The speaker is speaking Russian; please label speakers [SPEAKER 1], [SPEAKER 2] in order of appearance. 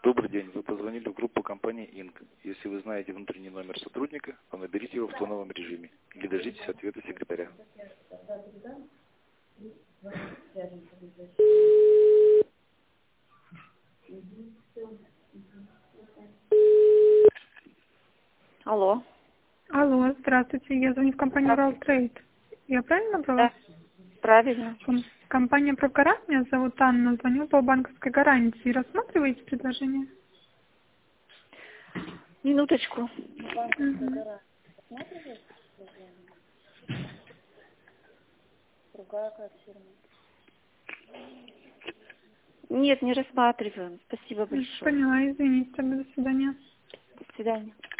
[SPEAKER 1] Добрый день. Вы позвонили в группу компании Инк. Если вы знаете внутренний номер сотрудника, то наберите его в тоновом режиме или дождитесь ответа секретаря.
[SPEAKER 2] Алло.
[SPEAKER 3] Алло, здравствуйте. Я звоню в компанию Уралтрейд. Я правильно набрала?
[SPEAKER 2] Да, правильно.
[SPEAKER 3] Компания Прокара, меня зовут Анна. Звоню по банковской гарантии. Рассматриваете предложение?
[SPEAKER 2] Минуточку.
[SPEAKER 3] Мгм.
[SPEAKER 2] Нет, не рассматриваем. Спасибо большое.
[SPEAKER 3] Поняла, извините. До свидания.
[SPEAKER 2] До свидания.